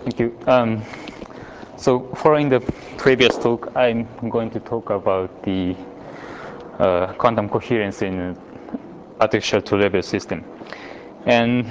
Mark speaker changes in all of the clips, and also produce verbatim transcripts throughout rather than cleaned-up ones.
Speaker 1: Thank you. Um, so following the previous talk, I'm going to talk about the uh, quantum coherence in artificial two-level system. And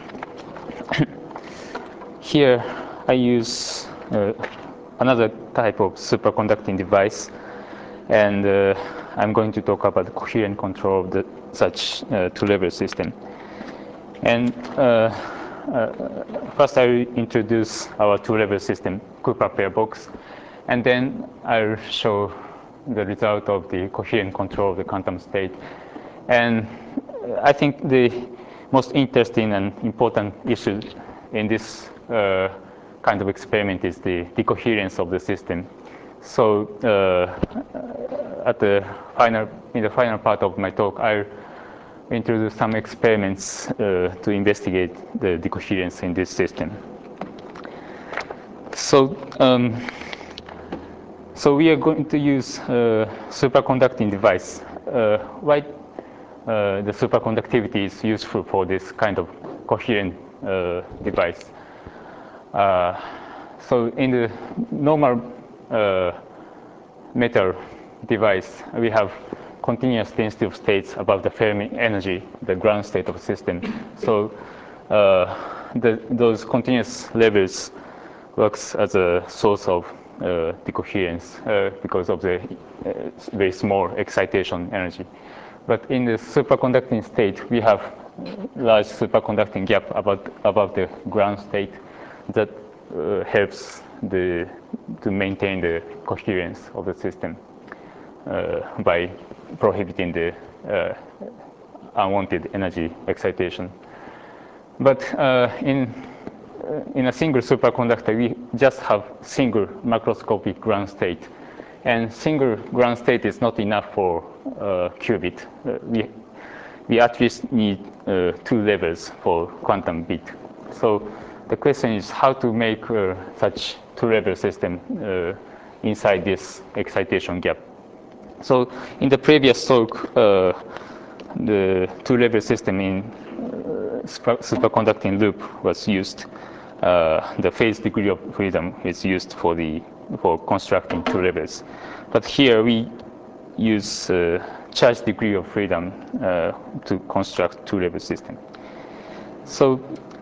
Speaker 1: here I use uh, another type of superconducting device, and uh, I'm going to talk about the coherent control of the, such uh, two-level system. And uh, uh, first I will introduce our two-level system, Cooper pair box, and then I'll show the result of the coherent control of the quantum state. And I think the most interesting and important issue in this uh, kind of experiment is the decoherence of the system. So uh, at the final, in the final part of my talk, I'll introduce some experiments uh, to investigate the decoherence in this system. So, um, so we are going to use a superconducting device. Uh, why uh, the superconductivity is useful for this kind of coherent uh, device? Uh, so in the normal uh, metal device, we have continuous density of states above the Fermi energy, the ground state of the system. So uh, the, those continuous levels works as a source of uh, decoherence uh, because of the uh, very small excitation energy. But in the superconducting state, we have large superconducting gap above, above the ground state that uh, helps the, to maintain the coherence of the system uh, by prohibiting the uh, unwanted energy excitation. But uh, in, uh, in a single superconductor, we just have single macroscopic ground state. And single ground state is not enough for uh, qubit. Uh, we, we at least need uh, two levels for quantum bit. So the question is how to make uh, such two-level system uh, inside this excitation gap. So in the previous talk, uh, the two-level system in uh, superconducting loop was used. Uh, the phase degree of freedom is used for the for constructing two levels. But here we use uh, charge degree of freedom uh, to construct two-level system. So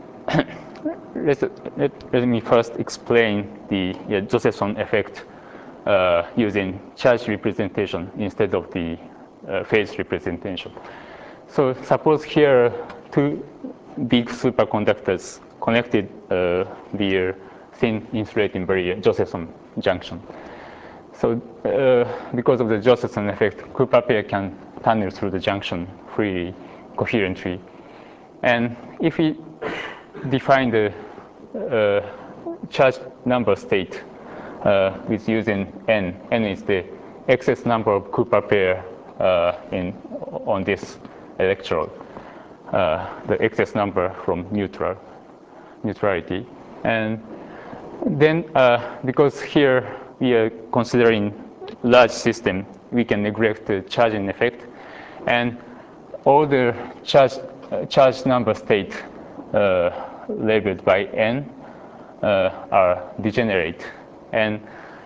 Speaker 1: let, let, let me first explain the yeah, Josephson effect Uh, using charge representation instead of the uh, phase representation. So suppose here two big superconductors connected uh, via thin insulating barrier, Josephson junction. So uh, because of the Josephson effect, Cooper pair can tunnel through the junction freely, coherently. And if we define the uh, charge number state Uh, with using n. N is the excess number of Cooper pair uh, in on this electrode, uh, the excess number from neutral neutrality. And then, uh, because here we are considering large system, we can neglect the charging effect, and all the charge uh, charge number state uh, labeled by n uh, are degenerate. And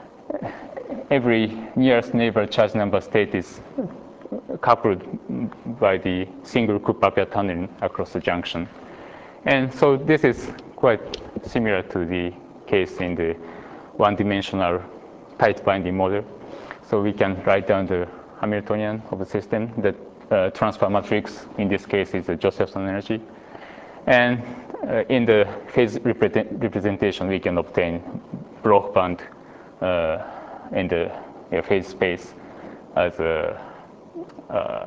Speaker 1: every nearest neighbor charge number state is coupled by the single Cooper pair tunneling across the junction. And so this is quite similar to the case in the one-dimensional tight binding model. So we can write down the Hamiltonian of the system. The uh, transfer matrix in this case is the Josephson energy. And uh, in the phase represent representation, we can obtain Bloch band uh, in the uh, phase space as a. Uh,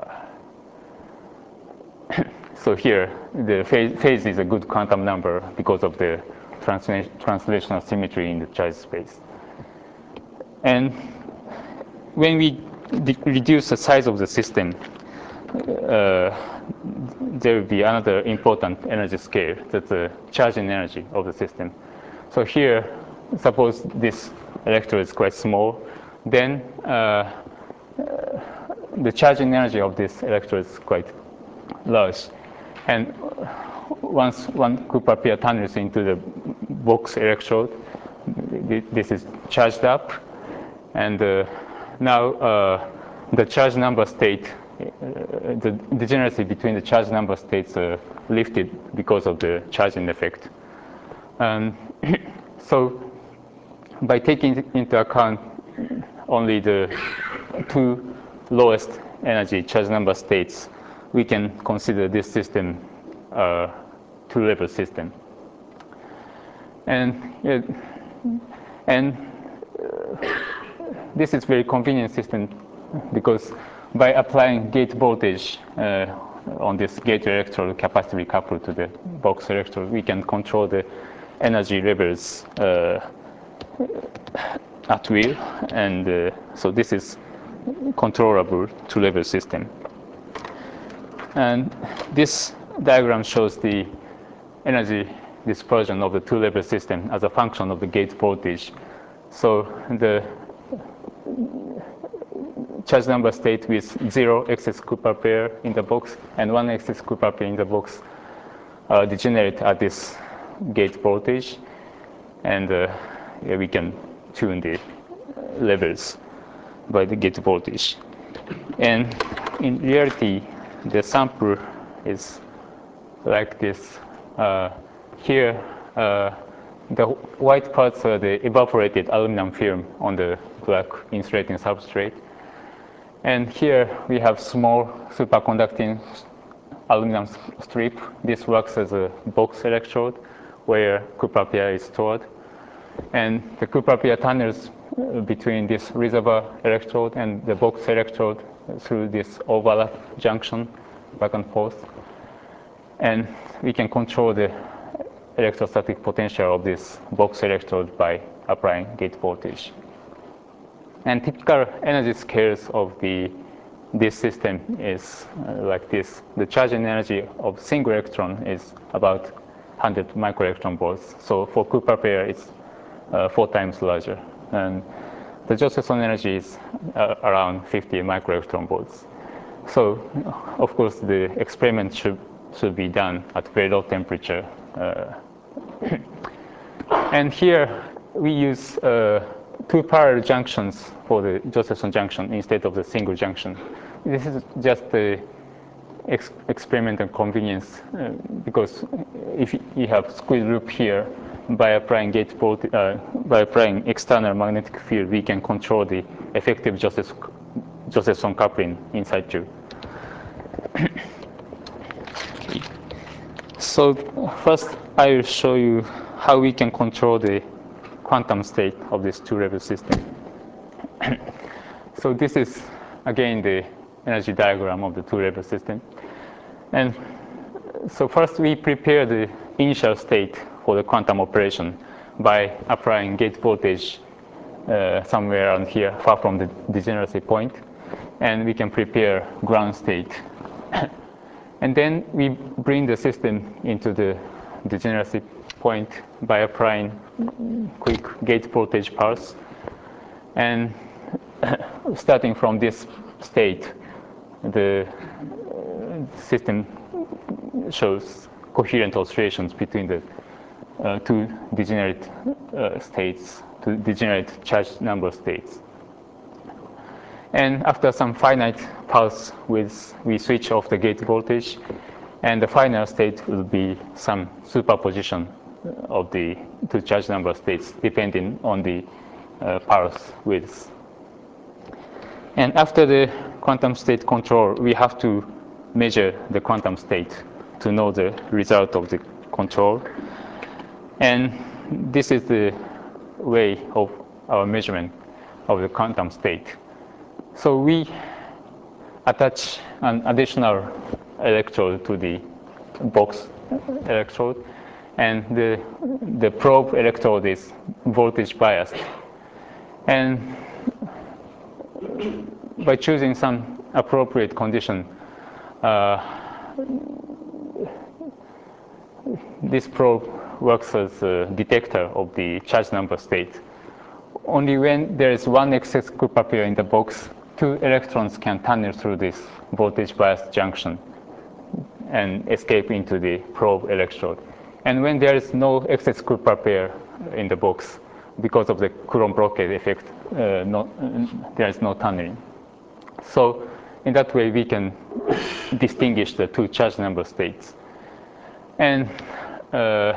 Speaker 1: so here, the phase, phase is a good quantum number because of the transla translational symmetry in the charge space. And when we reduce the size of the system, uh, there will be another important energy scale, that's the charging energy of the system. So here, suppose this electrode is quite small, then uh, the charging energy of this electrode is quite large. And once one Cooper pair tunnels into the box electrode, this is charged up, and uh, now uh, the charge number state, uh, the degeneracy between the charge number states are lifted because of the charging effect. Um, so by taking into account only the two lowest energy charge number states, we can consider this system a two-level system. And, yeah, and uh, this is very convenient system because by applying gate voltage uh, on this gate electrode capacitively coupled to the box electrode, we can control the energy levels uh, at will, and uh, so this is controllable two-level system. And this diagram shows the energy dispersion of the two-level system as a function of the gate voltage. So the charge number state with zero excess Cooper pair in the box and one excess Cooper pair in the box uh, degenerate at this gate voltage, and uh, yeah, we can tune the levels by the gate voltage. And in reality, the sample is like this. Uh, here, uh, the white parts are the evaporated aluminum film on the black insulating substrate. And here we have small superconducting aluminum strip. This works as a box electrode where Cooper pair is stored. And the Cooper pair tunnels between this reservoir electrode and the box electrode through this overlap junction back and forth. And we can control the electrostatic potential of this box electrode by applying gate voltage. And typical energy scales of the this system is uh, like this. The charging energy of single electron is about one hundred microelectron volts. So for Cooper pair, it's uh, four times larger. And the Josephson energy is uh, around fifty microelectron volts. So of course, the experiment should should be done at very low temperature. Uh, and here we use uh, two parallel junctions for the Josephson junction instead of the single junction. This is just the ex experimental convenience uh, because if you have squeeze loop here, by applying gate voltage, uh, by applying external magnetic field, we can control the effective Joseph Josephson coupling inside too. So first, I will show you how we can control the quantum state of this two-level system. So this is again the energy diagram of the two-level system. And so first, we prepare the initial state for the quantum operation by applying gate voltage uh, somewhere around here, far from the degeneracy point, and we can prepare ground state. And then we bring the system into the degeneracy point by applying quick gate voltage pulse. And starting from this state, the system shows coherent oscillations between the uh, two degenerate uh, states, two degenerate charge number states. And after some finite pulse width, we switch off the gate voltage, and the final state will be some superposition of the two charge number states depending on the uh, pulse width. And after the quantum state control, we have to measure the quantum state to know the result of the control. And this is the way of our measurement of the quantum state. So we attach an additional electrode to the box electrode, and the, the probe electrode is voltage biased. And by choosing some appropriate condition, uh, this probe works as a detector of the charge number state. Only when there is one excess Cooper pair in the box, two electrons can tunnel through this voltage biased junction. and escape into the probe electrode. And when there is no excess Kuiper pair in the box, because of the Coulomb blockade effect, uh, no, there is no tunneling. So in that way, we can distinguish the two charge number states. And uh,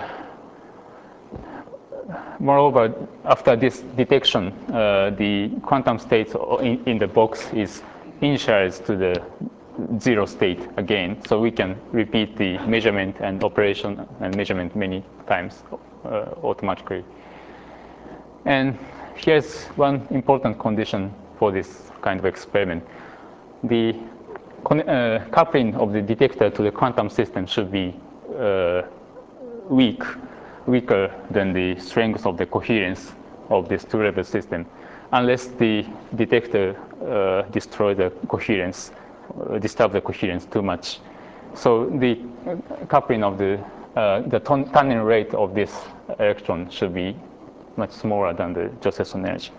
Speaker 1: moreover, after this detection, uh, the quantum state in, in the box is initialized to the zero state again. So we can repeat the measurement and operation and measurement many times uh, automatically. And here's one important condition for this kind of experiment. The uh, coupling of the detector to the quantum system should be uh, weak, weaker than the strength of the coherence of this two-level system, unless the detector uh, destroys the coherence, uh, disturb the coherence too much. So the coupling of the uh, the tunneling rate of this electron should be much smaller than the Josephson energy.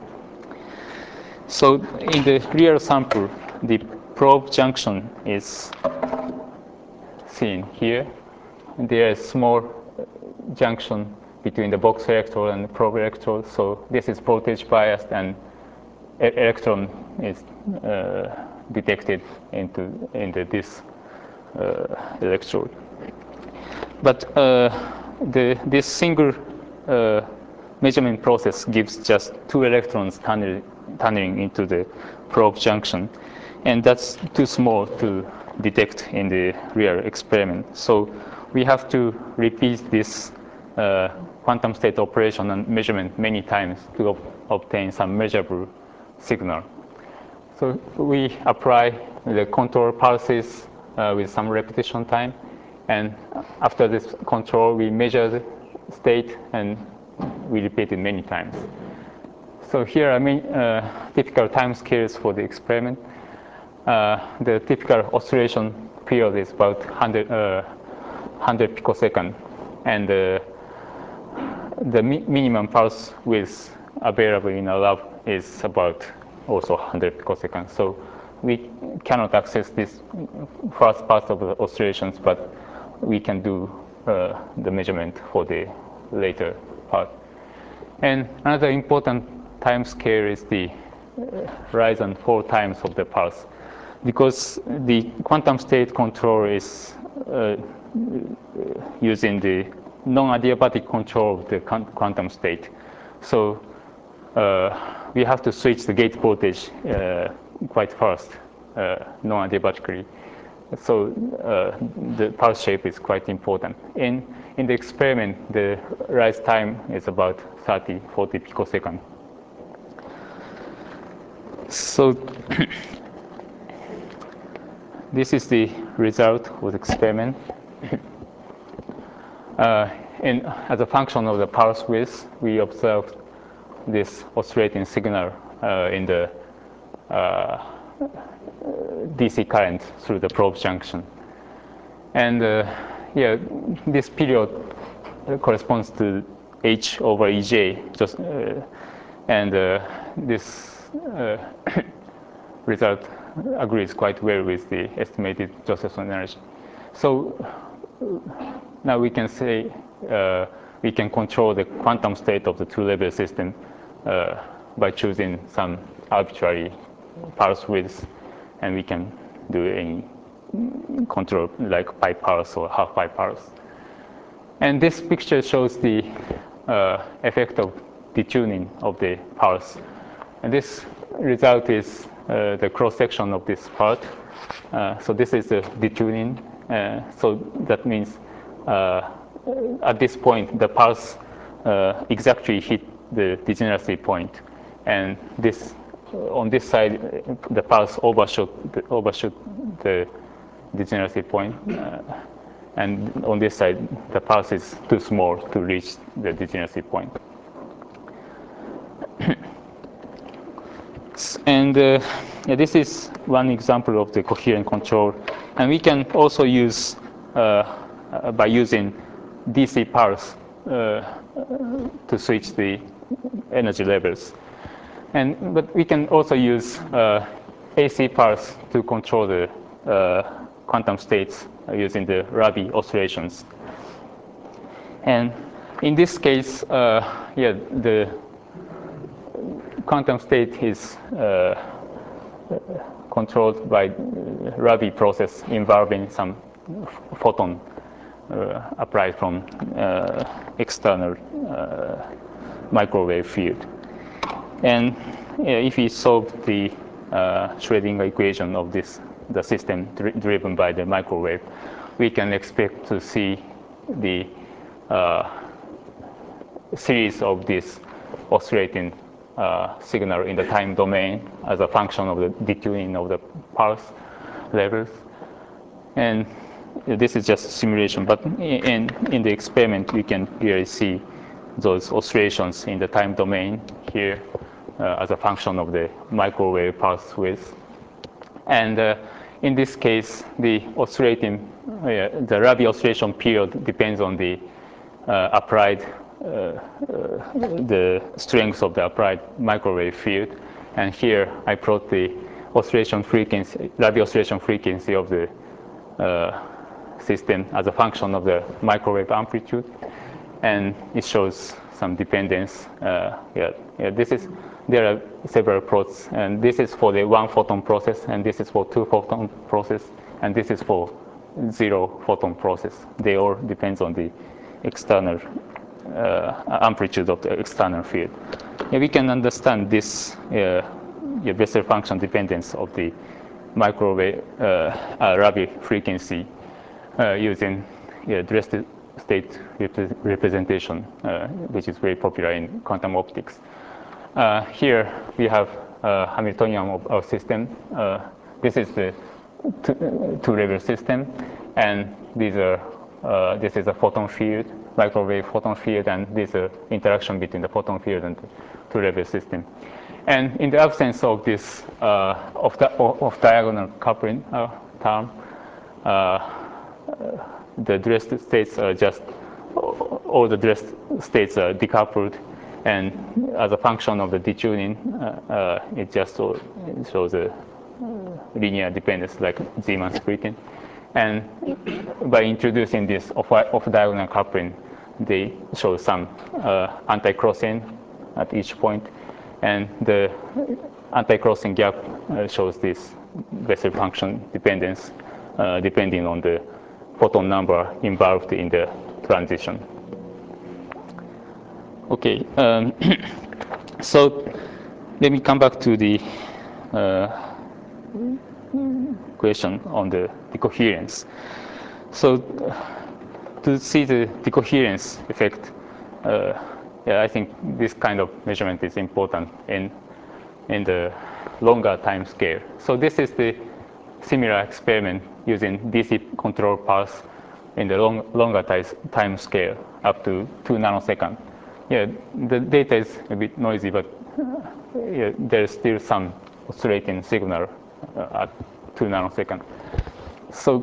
Speaker 1: So in the real sample, the probe junction is seen here. There is small junction between the box electrode and the probe electrode. So this is voltage biased, and e electron is uh, detected into into this uh, electrode. But uh, the this single uh, measurement process gives just two electrons tunnel, tunneling into the probe junction, and that's too small to detect in the real experiment. So we have to repeat this uh, quantum state operation and measurement many times to ob obtain some measurable signal. So we apply the control pulses uh, with some repetition time, and after this control, we measure the state and we repeat it many times. So here are many, uh, typical time scales for the experiment. Uh, the typical oscillation period is about one hundred, uh, one hundred picosecond, and uh, the mi minimum pulse width available in our lab is about also one hundred picoseconds. So we cannot access this first part of the oscillations, but we can do uh, the measurement for the later part. And another important time scale is the rise and fall times of the pulse, because the quantum state control is uh, using the non-adiabatic control of the quantum state. So uh, we have to switch the gate voltage uh, quite fast, uh, non-adiabatically. So uh, the pulse shape is quite important. In, in the experiment, the rise time is about thirty, forty picoseconds. So this is the result of the experiment. uh, in, as a function of the pulse width, we observed this oscillating signal uh, in the uh, D C current through the probe junction. And uh, yeah, this period corresponds to H over E J, just, uh, and uh, this uh, result agrees quite well with the estimated Josephson energy. So now we can say uh, we can control the quantum state of the two-level system uh, by choosing some arbitrary pulse width, and we can do any control like pi pulse or half pi pulse. And this picture shows the uh, effect of detuning of the pulse. And this result is uh, the cross section of this part. Uh, so this is the detuning. Uh, so that means uh, at this point the pulse uh, exactly hit the degeneracy point, and this on this side the pulse overshot the, overshot the degeneracy point, uh, and on this side the pulse is too small to reach the degeneracy point. And uh, yeah, this is one example of the coherent control, and we can also use uh, uh, by using D C pulse uh, to switch the energy levels. And but we can also use uh, A C pulse to control the uh, quantum states using the Rabi oscillations. And in this case, uh, yeah, the quantum state is uh, controlled by Rabi process involving some photon uh, applied from uh, external uh, microwave field. And yeah, if we solve the uh, Schrödinger equation of this, the system dri driven by the microwave, we can expect to see the uh, series of this oscillating uh, signal in the time domain as a function of the detuning of the pulse levels. And this is just a simulation, but in, in the experiment, we can clearly see those oscillations in the time domain here uh, as a function of the microwave pulse width. And uh, in this case, the oscillating, uh, the Rabi oscillation period depends on the uh, applied, uh, uh, the strength of the applied microwave field. And here I plot the oscillation frequency, Rabi oscillation frequency of the uh, system as a function of the microwave amplitude, and it shows some dependence. Uh, yeah, yeah, this is there are several plots, and this is for the one photon process, and this is for two photon process, and this is for zero photon process. They all depends on the external uh, amplitude of the external field. Yeah, we can understand this uh, yeah, Bessel function dependence of the microwave uh, uh, Rabi frequency uh, using yeah, Dirichlet state rep representation, uh, which is very popular in quantum optics. Uh, here we have a Hamiltonian of our system. Uh, this is the two-level system, and these are uh, this is a photon field, microwave photon field, and this is an interaction between the photon field and the two-level system. And in the absence of this uh, of, the, of diagonal coupling uh, term, uh, the Dirichlet states are just all the Dirichlet states are decoupled, and as a function of the detuning, uh, uh, it just shows a linear dependence like Zeeman splitting. And by introducing this off, off diagonal coupling, they show some uh, anti-crossing at each point. And the anti-crossing gap uh, shows this Bessel function dependence uh, depending on the photon number involved in the transition. Okay, um, so let me come back to the uh, question on the decoherence. So uh, to see the decoherence effect, uh, yeah, I think this kind of measurement is important in in the longer time scale. So this is the similar experiment using D C control pulse in the long, longer time scale up to two nanoseconds. Yeah, the data is a bit noisy, but yeah, there's still some oscillating signal uh, at two nanoseconds. So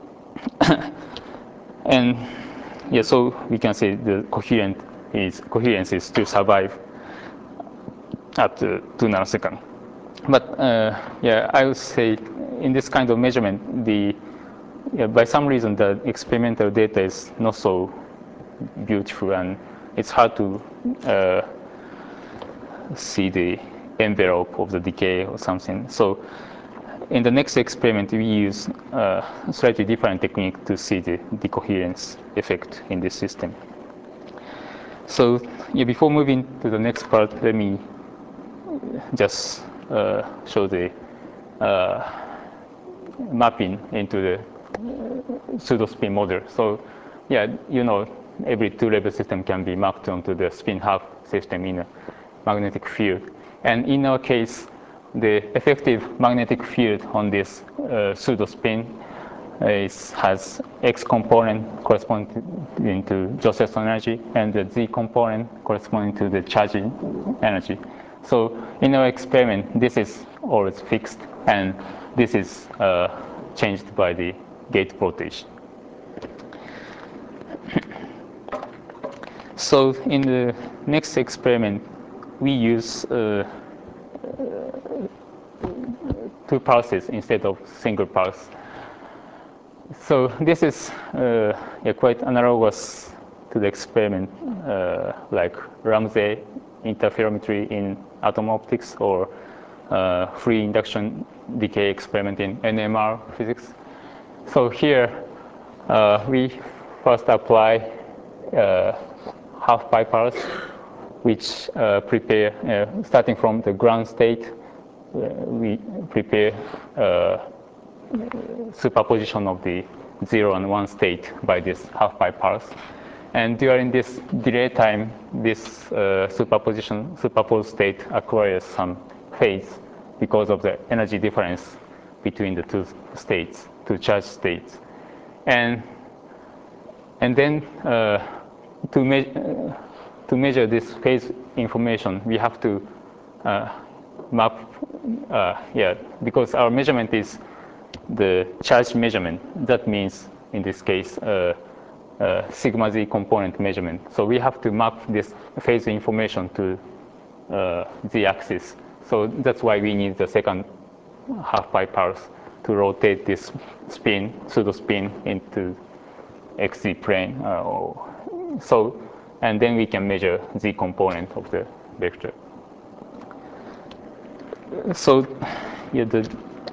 Speaker 1: and yeah, so we can say the coherent is coherence is to survive at uh, two nanoseconds. But uh, yeah, I would say in this kind of measurement, the yeah, by some reason the experimental data is not so beautiful, and it's hard to uh, see the envelope of the decay or something. So in the next experiment, we use uh, a slightly different technique to see the decoherence effect in this system. So yeah, before moving to the next part, let me just uh, show the uh, mapping into the pseudo-spin model. So yeah, you know, every two-level system can be mapped onto the spin-half system in a magnetic field. And in our case, the effective magnetic field on this uh, pseudo-spin is, has X component corresponding to Josephson energy and the Z component corresponding to the charging energy. So in our experiment, this is always fixed, and this is uh, changed by the gate voltage. So in the next experiment, we use uh, two pulses instead of single pulse. So this is uh, yeah, quite analogous to the experiment uh, like Ramsey interferometry in atom optics or uh, free induction decay experiment in N M R physics. So here uh, we first apply uh, half pi pulse, which uh, prepare uh, starting from the ground state. Uh, we prepare uh, superposition of the zero and one state by this half pi pulse. And during this delay time, this uh, superposition, superposed state acquires some phase because of the energy difference between the two states, two charge states. And, and then uh, to, me uh, to measure this phase information, we have to uh, map, uh, yeah, because our measurement is the charge measurement. That means, in this case, uh, uh, sigma z component measurement. So we have to map this phase information to uh, z-axis. So that's why we need the second half pi pulse to rotate this spin, pseudo spin, into xz plane. Uh, so, and then we can measure z component of the vector. So, yeah, the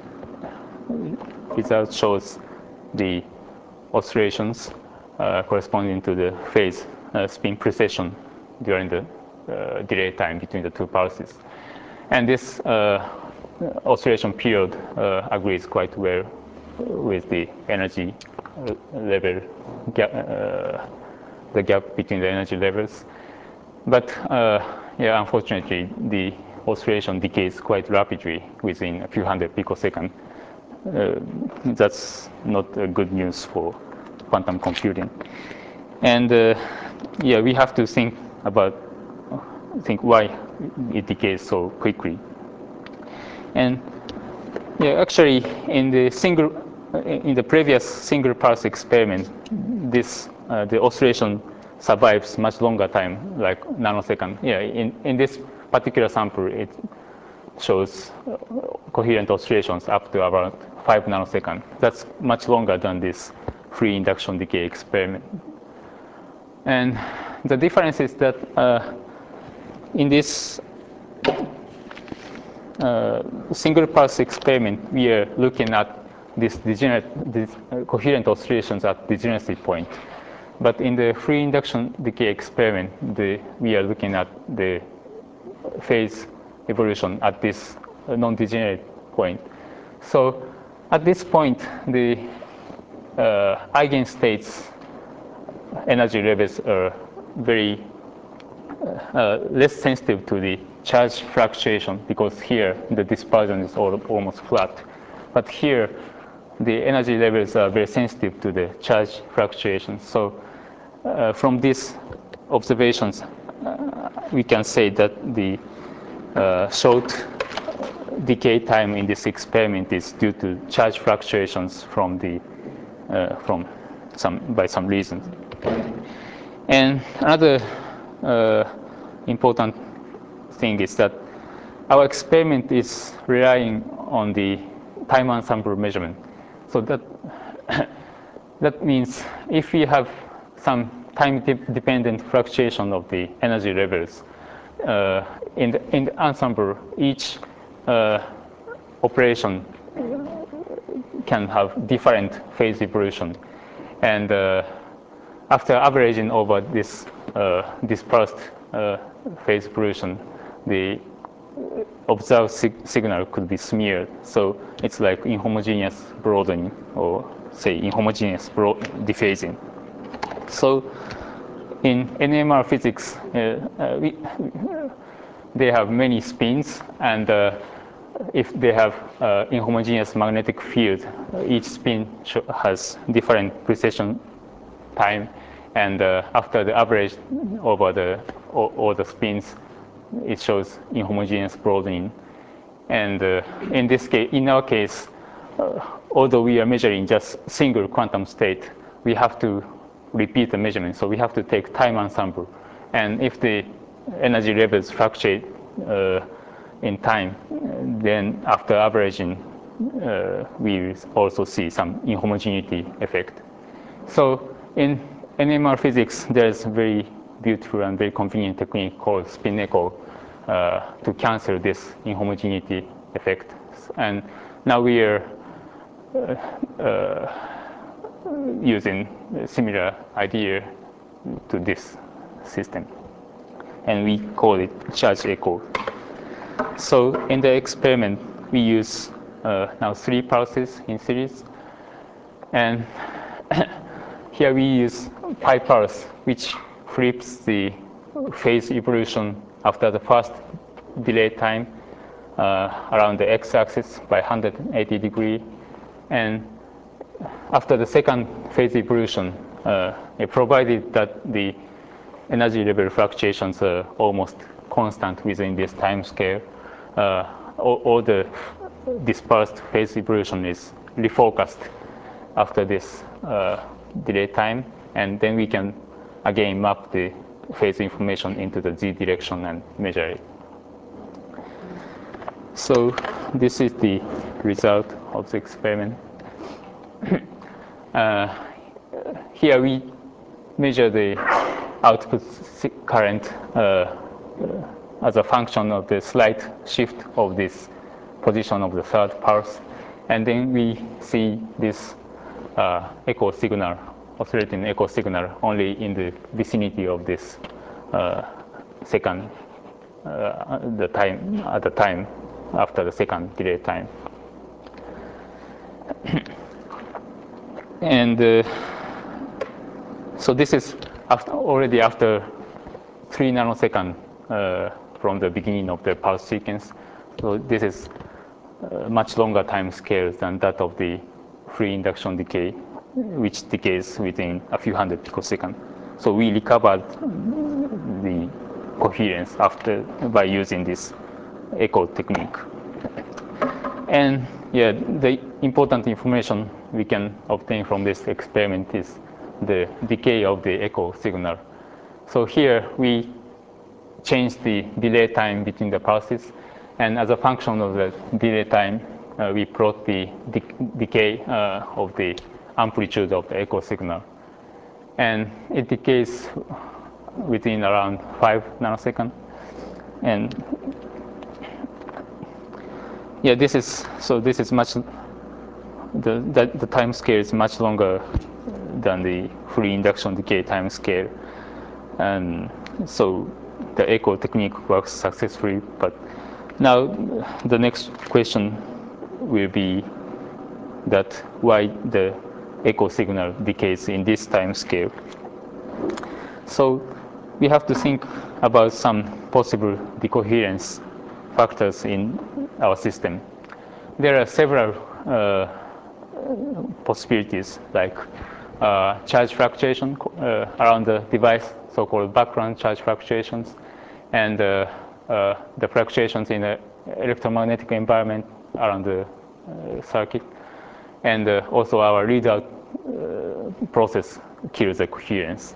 Speaker 1: result shows the oscillations uh, corresponding to the phase uh, spin precession during the uh, delay time between the two pulses. And this uh, oscillation period uh, agrees quite well with the energy level, gap, uh, the gap between the energy levels. But uh, yeah, unfortunately, the oscillation decays quite rapidly within a few hundred picoseconds. Uh, that's not uh, good news for quantum computing. And uh, yeah, we have to think about think why it decays so quickly. And yeah, actually, in the single in the previous single pulse experiment, this uh, the oscillation survives much longer time, like nanosecond. Yeah, in in this particular sample, it shows uh, coherent oscillations up to about five nanoseconds. That's much longer than this free induction decay experiment. And the difference is that uh, in this uh, single pulse experiment, we are looking at this degenerate, this, uh, coherent oscillations at degeneracy point. But in the free induction decay experiment, the, we are looking at the phase evolution at this non-degenerate point. So at this point, the uh, eigenstates energy levels are very uh, less sensitive to the charge fluctuation, because here the dispersion is all, almost flat. But here, the energy levels are very sensitive to the charge fluctuation. So uh, from these observations, uh, we can say that the uh, short decay time in this experiment is due to charge fluctuations from the uh, from some by some reasons. And another uh, important thing is that our experiment is relying on the time ensemble measurement. So that that means if we have some time-dependent fluctuation of the energy levels uh, in the in the ensemble, each uh, operation can have different phase evolution, and uh, after averaging over this uh, dispersed uh, phase evolution, the observed sig signal could be smeared. So it's like inhomogeneous broadening, or say inhomogeneous dephasing. So in N M R physics, uh, uh, we, they have many spins, and uh, if they have uh, inhomogeneous magnetic field, each spin has different precession time, and uh, after the average over the all, all the spins, it shows inhomogeneous broadening. And uh, in this case, in our case, uh, although we are measuring just single quantum state, we have to repeat the measurement. So we have to take time ensemble, and if the energy levels fluctuate uh, in time, then after averaging, uh, we also see some inhomogeneity effect. So in N M R physics, there's a very beautiful and very convenient technique called spin echo uh, to cancel this inhomogeneity effect. And now we are uh, uh, using a similar idea to this system. And we call it charge echo. So in the experiment, we use uh, now three pulses in series. And here we use pi pulse, which flips the phase evolution after the first delay time uh, around the x-axis by one hundred eighty degrees. And after the second phase evolution, uh, it provided that the energy level fluctuations are almost constant within this time scale. Uh, all, all the dispersed phase evolution is refocused after this uh, delay time, and then we can again map the phase information into the z direction and measure it. So this is the result of the experiment. uh, here we measure the output current uh, as a function of the slight shift of this position of the third pulse. And then we see this uh, echo signal, oscillating echo signal, only in the vicinity of this uh, second, uh, the time, at the time after the second delay time. And uh, so this is after, already after three nanoseconds uh, from the beginning of the pulse sequence. So this is uh, much longer time scale than that of the free induction decay, which decays within a few hundred picoseconds. So we recovered the coherence after by using this echo technique. And yeah, the important information we can obtain from this experiment is the decay of the echo signal. So here we change the delay time between the pulses, and as a function of the delay time, uh, we plot the de decay uh, of the amplitude of the echo signal. And it decays within around five nanoseconds. And yeah, this is, so this is much, the, the, the time scale is much longer than the free induction decay time scale. And so the echo technique works successfully. But now the next question will be that why the echo signal decays in this time scale. So we have to think about some possible decoherence factors in our system. There are several uh, possibilities, like uh, charge fluctuation uh, around the device, so-called background charge fluctuations, and uh, uh, the fluctuations in the electromagnetic environment around the uh, circuit. And uh, also our readout uh, process kills the coherence.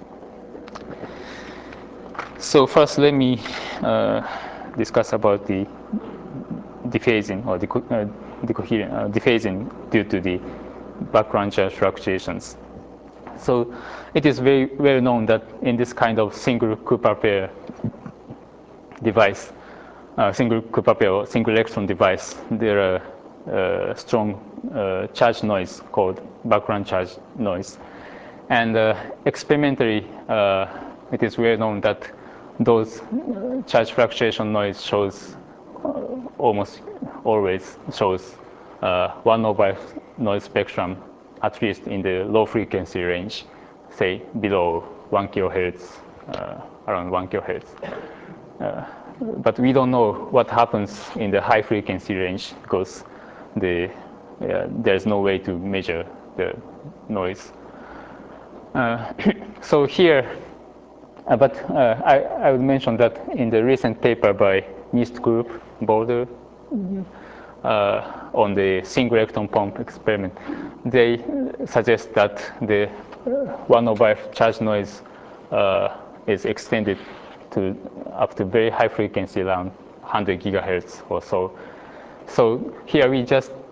Speaker 1: So first, let me uh, discuss about the dephasing or deco uh, decoherence, uh, dephasing due to the background charge fluctuations. So it is very well known that in this kind of single Cooper pair device, uh, single Cooper pair or single electron device, there are uh, strong uh, charge noise called background charge noise. And uh, experimentally, uh, it is well known that those uh, charge fluctuation noise shows uh, almost always shows uh, one over noise spectrum, at least in the low frequency range, say below one kilohertz, uh, around one kilohertz. Uh, but we don't know what happens in the high frequency range because the, uh, there's no way to measure the noise. Uh, so here, uh, but uh, I, I would mention that in the recent paper by NIST group, Boulder, uh, on the single electron pump experiment, they suggest that the one over charge noise uh, is extended to up to very high frequency, around one hundred gigahertz or so. So here we just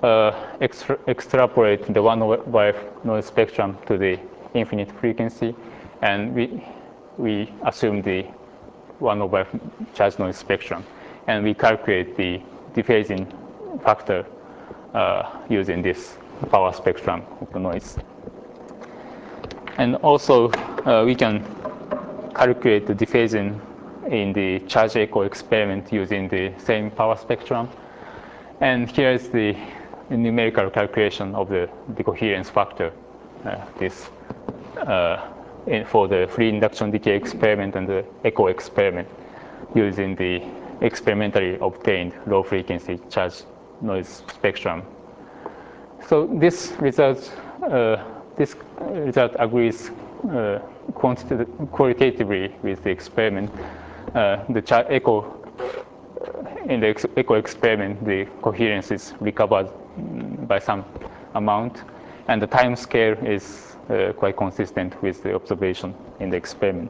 Speaker 1: uh, extra extrapolate the one over f noise spectrum to the infinite frequency, and we we assume the one over f charge noise spectrum, and we calculate the dephasing factor uh, using this power spectrum of the noise. And also, uh, we can calculate the dephasing in the charge echo experiment using the same power spectrum. And here is the numerical calculation of the decoherence factor. Uh, this uh, in, for the free induction decay experiment and the echo experiment using the experimentally obtained low frequency charge noise spectrum. So this result, uh, this result agrees uh, qualitatively with the experiment. Uh, the charge echo in the ex echo experiment, the coherence is recovered by some amount, and the time scale is uh, quite consistent with the observation in the experiment.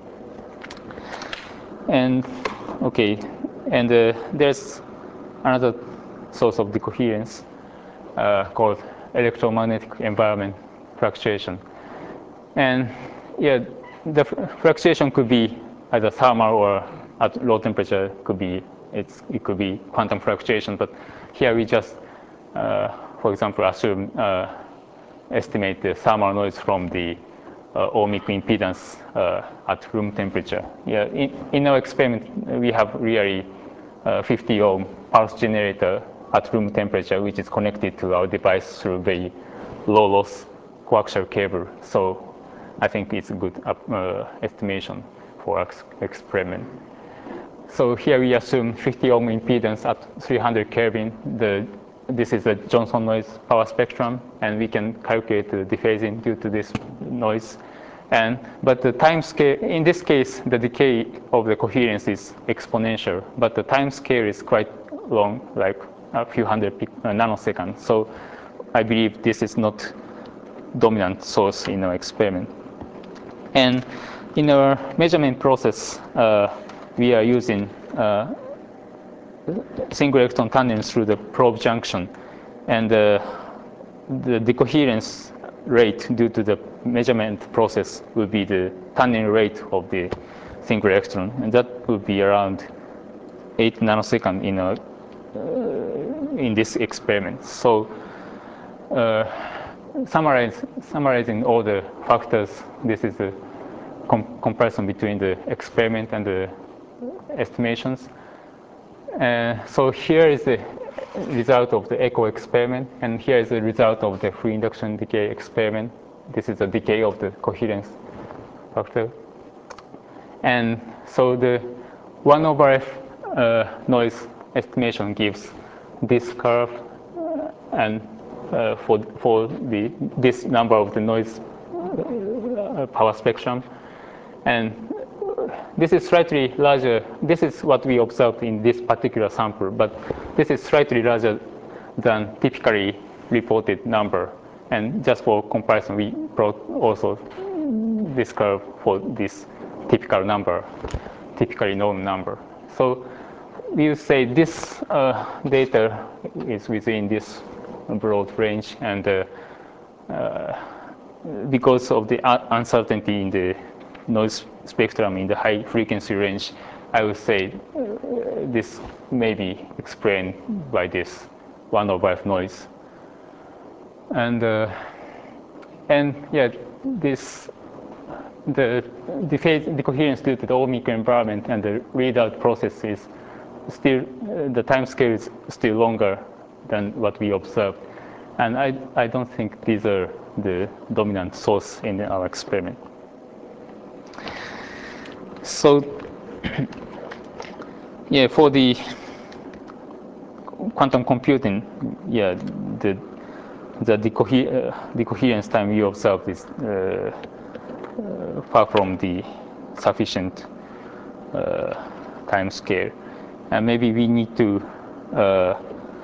Speaker 1: And okay, and uh, there's another source of decoherence uh, called electromagnetic environment fluctuation. And yeah, the fluctuation could be either thermal or at low temperature. Could be it's it could be quantum fluctuation. But here we just, uh, for example, assume uh, estimate the thermal noise from the uh, ohmic impedance uh, at room temperature. Yeah, in, in our experiment we have really uh, fifty ohm pulse generator at room temperature, which is connected to our device through very low loss coaxial cable. So I think it's a good uh, estimation for our experiment. So here we assume fifty ohm impedance at three hundred Kelvin. The, this is a Johnson noise power spectrum, and we can calculate the dephasing due to this noise. And but the time scale, in this case, the decay of the coherence is exponential, but the time scale is quite long, like a few hundred nanoseconds. So I believe this is not dominant source in our experiment. And in our measurement process, uh, we are using uh, single electron tunnels through the probe junction, and uh, the decoherence rate due to the measurement process will be the tunneling rate of the single electron, and that will be around eight nanoseconds in a uh, in this experiment. So, uh, summarize, summarizing all the factors, this is a com comparison between the experiment and the estimations. Uh, so here is the result of the echo experiment, and here is the result of the free induction decay experiment. This is the decay of the coherence factor. And so the one over f uh, noise estimation gives this curve, uh, and uh, for for the this number of the noise uh, power spectrum, and this is slightly larger. This is what we observed in this particular sample, but this is slightly larger than typically reported number. And just for comparison, we brought also this curve for this typical number, typically known number. So we would say this uh, data is within this broad range, and uh, uh, because of the uncertainty in the noise spectrum in the high frequency range, I would say uh, this may be explained by this one over f noise. And uh, and yeah, this the the phase decoherence due to the ohmic environment and the readout process is still uh, the time scale is still longer than what we observed, and I I don't think these are the dominant source in our experiment. So yeah, for the quantum computing, yeah, the the decoher uh, decoherence time we observed is uh, uh, far from the sufficient uh, time scale, and maybe we need to uh,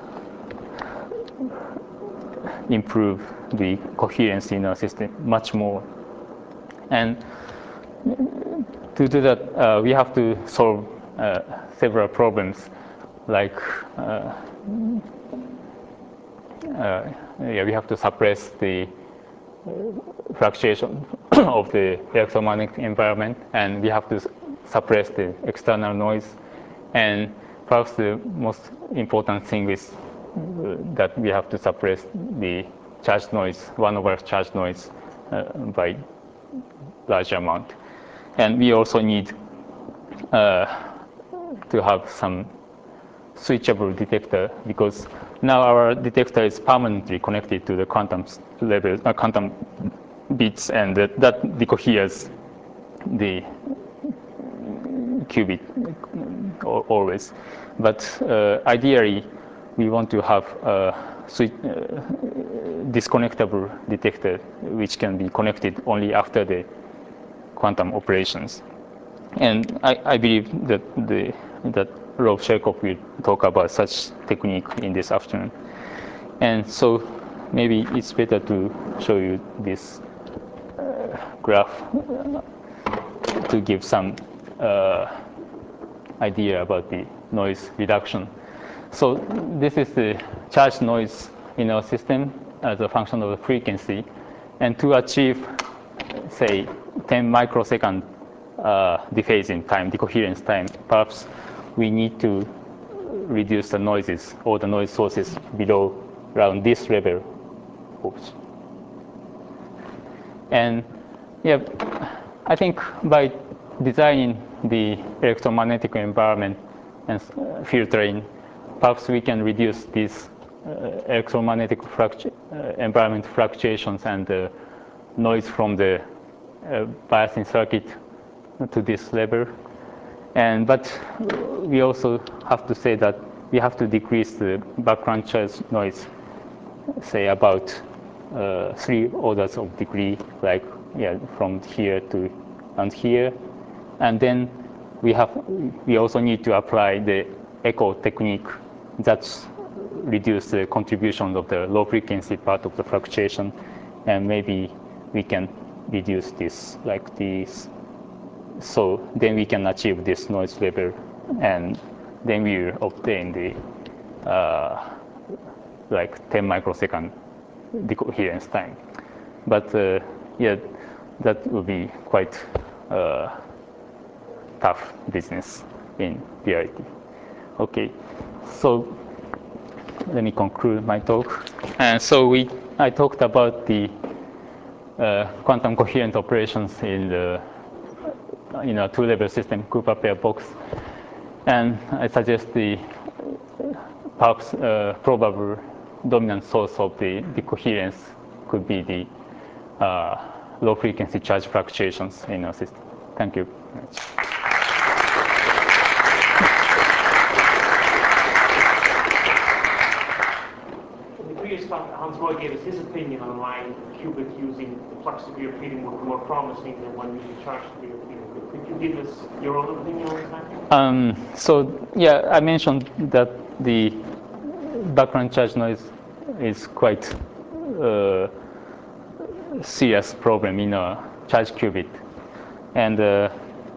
Speaker 1: improve the coherence in our system much more. And to do that, uh, we have to solve uh, several problems, like uh, uh, yeah, we have to suppress the fluctuation of the electromagnetic environment, and we have to suppress the external noise. And perhaps the most important thing is uh, that we have to suppress the charge noise, one over charge noise, uh, by large amount. And we also need uh, to have some switchable detector, because now our detector is permanently connected to the quantum level, uh, quantum bits, and that, that decoheres the qubit always. But uh, ideally, we want to have a switch, uh, disconnectable detector, which can be connected only after the quantum operations. And I, I believe that the that Rolf Cherkov will talk about such technique in this afternoon. And so maybe it's better to show you this uh, graph to give some uh, idea about the noise reduction. So this is the charge noise in our system as a function of the frequency. And to achieve, say, ten microsecond uh, dephasing time, decoherence time, perhaps we need to reduce the noises or the noise sources below around this level. Oops. And yeah, I think by designing the electromagnetic environment and uh, filtering, perhaps we can reduce these uh, electromagnetic fluctu uh, environment fluctuations and the noise from the uh, biasing circuit to this level. And but we also have to say that we have to decrease the background charge noise, say about uh, three orders of degree, like yeah, from here to and here. And then we have we also need to apply the echo technique that's reduce the contribution of the low frequency part of the fluctuation, and maybe we can reduce this like this. So then we can achieve this noise level, and then we will obtain the uh, like ten microsecond decoherence time. But uh, yeah, that will be quite uh, tough business in reality. Okay, so let me conclude my talk. And so we, I talked about the uh, quantum coherent operations in the in a two-level system, Cooper pair box, and I suggest the perhaps uh, probable dominant source of the decoherence could be the uh, low-frequency charge fluctuations in our system. Thank you.
Speaker 2: In the previous talk, Hans Roy gave us his opinion on why a qubit using the flux degree of freedom would be more promising than one using charge degree of freedom. Could you give us your own opinion on that?
Speaker 1: Um, so yeah, I mentioned that the background charge noise is quite uh, serious problem in a charge qubit, and uh,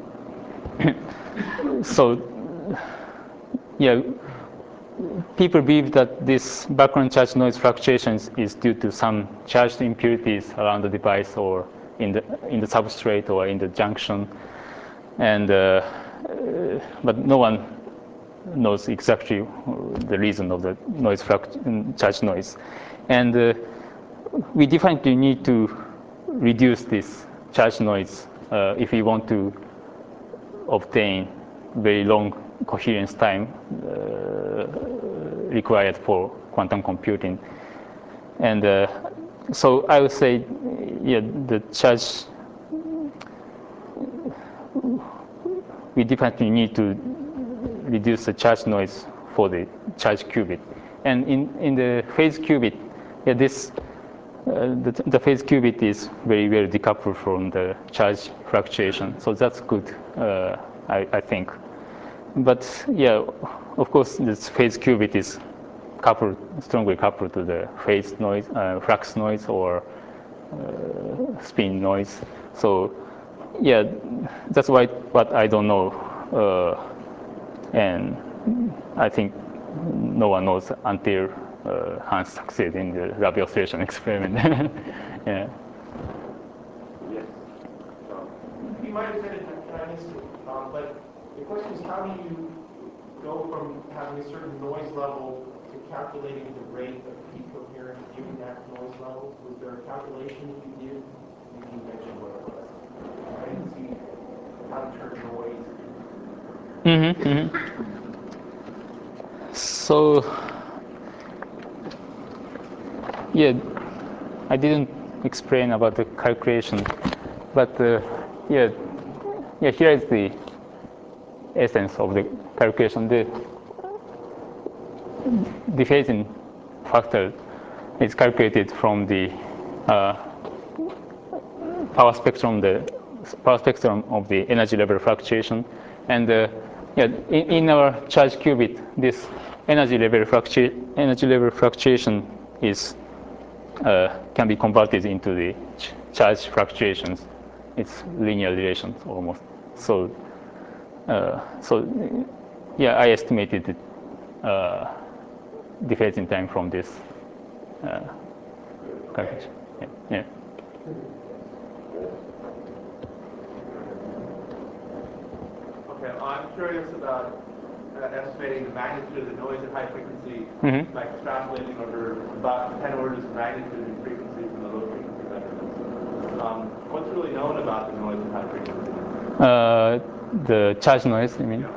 Speaker 1: so yeah, people believe that this background charge noise fluctuations is due to some charged impurities around the device or in the in the substrate or in the junction, and uh, but no one knows exactly the reason of the noise charge noise, and uh, we definitely need to reduce this charge noise uh, if we want to obtain very long coherence time uh, required for quantum computing. And uh, so I would say, yeah, the charge, we definitely need to reduce the charge noise for the charge qubit. And in, in the phase qubit, yeah, this uh, the, the phase qubit is very well decoupled from the charge fluctuation, so that's good, uh, I, I think. But yeah, of course, this phase qubit is coupled, strongly coupled to the phase noise, uh, flux noise, or uh, spin noise. So yeah, that's why what I don't know, uh, and I think no one knows until uh, Hans succeeded in the Rabi oscillation experiment. Yeah.
Speaker 2: Yes. So, you might have said it, and I missed it. Um, but the question is, how do you go from having a certain noise level to calculating the rate of peak coherence given that noise level? Was there a calculation you did? You can mention what it was. I didn't see how to turn noise.
Speaker 1: Mm-hmm, mm-hmm. So, yeah, I didn't explain about the calculation, but uh, yeah, yeah, here is the essence of the calculation. The dephasing factor is calculated from the uh, power spectrum, the power spectrum of the energy level fluctuation, and uh, yeah, in, in our charge qubit, this energy level fluctu energy level fluctuation is uh, can be converted into the ch charge fluctuations. It's linear relations almost. So, uh, so yeah, I estimated the uh, dephasing time from this uh, calculation. Yeah. Yeah.
Speaker 3: Okay, I'm curious about uh, estimating the magnitude of the noise at high frequency
Speaker 1: Mm-hmm.
Speaker 3: by extrapolating over about ten orders of magnitude in frequency from the low frequency measurements. Um, what's really known about the noise at high frequency?
Speaker 1: Uh, the charge noise, you mean?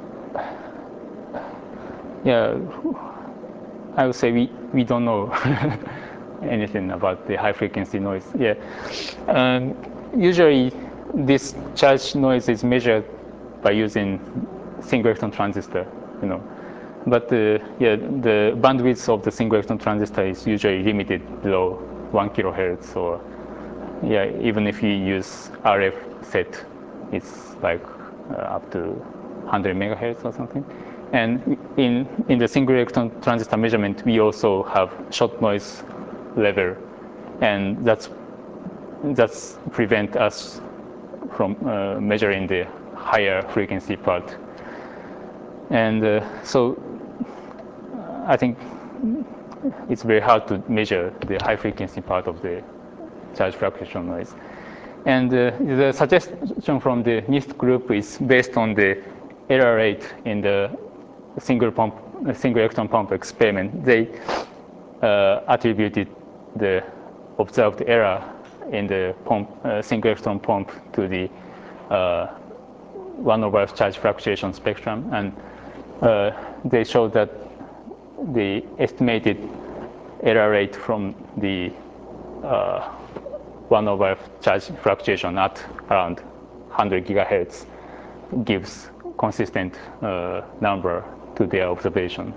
Speaker 3: Yeah.
Speaker 1: Yeah, I would say we, we don't know anything about the high frequency noise. Yeah, um, usually this charge noise is measured by using single electron transistor, you know. But uh, yeah, the bandwidth of the single electron transistor is usually limited below one kilohertz, or yeah, even if you use R F set, it's like uh, up to one hundred megahertz or something. And in in the single electron transistor measurement, we also have shot noise level, and that's that's prevent us from uh, measuring the higher frequency part. And uh, so I think it's very hard to measure the high frequency part of the charge fluctuation noise. And uh, the suggestion from the NIST group is based on the error rate in the single pump, single electron pump experiment. They uh, attributed the observed error in the pump, uh, single electron pump to the uh, one over charge fluctuation spectrum, and uh, they showed that the estimated error rate from the uh, one over charge fluctuation at around one hundred gigahertz gives consistent uh, number to their observation.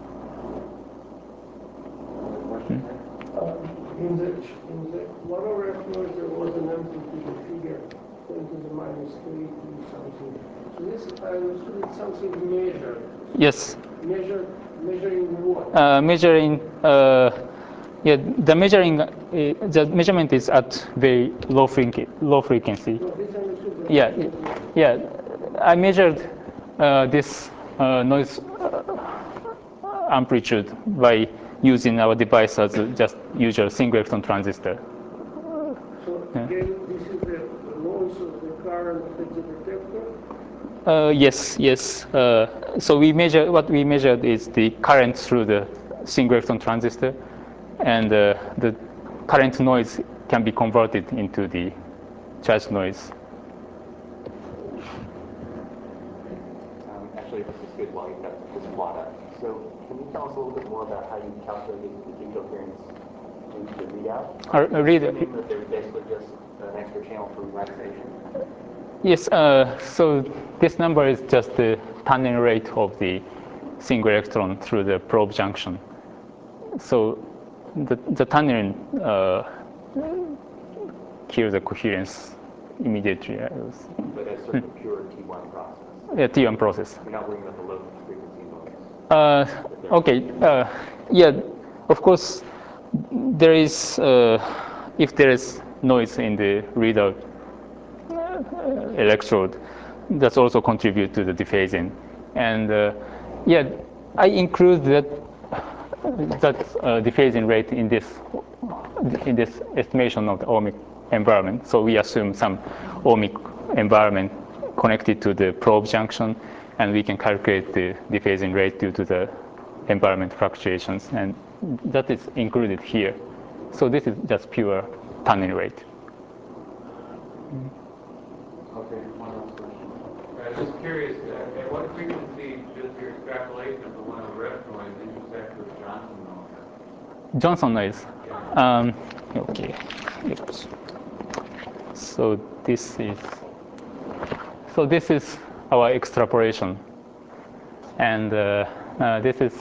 Speaker 4: In the, in the one over F noise, there was an amplitude figure ten to the minus eighty something. So this, I understood it's something measured.
Speaker 1: Yes.
Speaker 4: Measured, measuring what?
Speaker 1: Uh, measuring, uh, yeah, the measuring, uh, the measurement is at very low frequency. Low frequency.
Speaker 4: No, this I understood.
Speaker 1: Yeah, yeah. I measured uh, this uh, noise amplitude by using our device as a just usual single electron transistor.
Speaker 4: So
Speaker 1: Yeah.
Speaker 4: again, this is the noise of the current at the detector?
Speaker 1: Uh, yes, yes. Uh, so we measure what we measured is the current through the single electron transistor, and uh, the current noise can be converted into the charge noise.
Speaker 5: Um, actually, this is good while you've got this plot up. So can you tell us a little bit more about how you calculated the peak coherence into the readout?
Speaker 1: Uh, uh, read-
Speaker 5: Assuming that there's basically just an extra channel for relaxation.
Speaker 1: Yes, uh, so this number is just the tunneling rate of the single electron through the probe junction. So the, the tunneling uh, kills the coherence immediately.
Speaker 5: But as sort of a pure T one process.
Speaker 1: Yeah, T one process.
Speaker 5: You're not worrying about the low frequency noise.
Speaker 1: Uh, okay, uh, yeah, of course, there is, uh, if there is noise in the readout electrode, that's also contribute to the dephasing. And uh, yeah, I include that that uh, dephasing rate in this in this estimation of the ohmic environment. So we assume some ohmic environment connected to the probe junction, and we can calculate the dephasing rate due to the environment fluctuations, and that is included here. So this is just pure tunneling rate.
Speaker 6: Okay, one last question. I was just curious, uh, at what frequency does your extrapolation of the one over F noise intersect with Johnson noise?
Speaker 1: Johnson noise. Um, okay. Oops. So this is so this is our extrapolation, and uh, uh, this is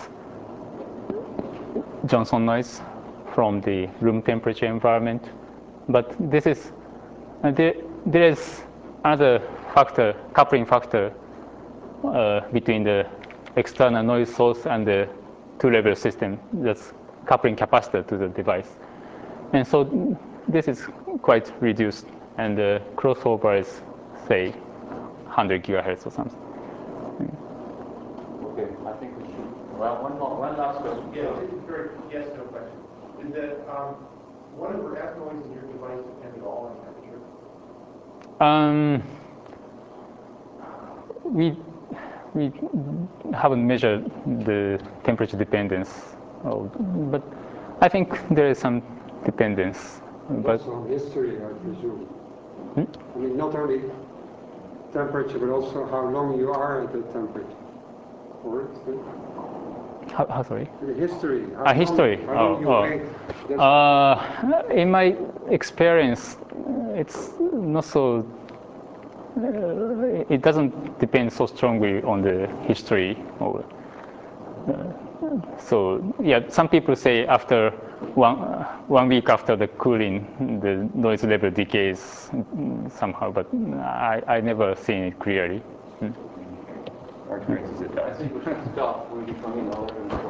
Speaker 1: Johnson noise from the room temperature environment. But this is uh, there, there is another factor, coupling factor uh, between the external noise source and the two-level system. That's coupling capacitor to the device. And so this is quite reduced, and the crossover is, say, one hundred gigahertz or something.
Speaker 5: Okay, I think we should. Well, one more, one last question.
Speaker 7: Yeah, this is very yes, no question. Did the um, one over F noise in your device depend at all on temperature?
Speaker 1: Um, we we haven't measured the temperature dependence, of, but I think there is some dependence. But
Speaker 8: also on history, I presume.
Speaker 1: Hmm?
Speaker 8: I mean, not only temperature, but also how long you are at the temperature. Or
Speaker 1: how, how sorry?
Speaker 8: the history. How
Speaker 1: Ah,
Speaker 8: long,
Speaker 1: history.
Speaker 8: How long
Speaker 1: Oh,
Speaker 8: you
Speaker 1: oh.
Speaker 8: wait. That's
Speaker 1: Uh, in my experience, it's not so. Uh, it doesn't depend so strongly on the history. Or, uh, so yeah, some people say after one uh, one week after the cooling, the noise level decays somehow, but I I never seen it clearly.
Speaker 5: Our experience is it does. I think we should stop. We're becoming lower and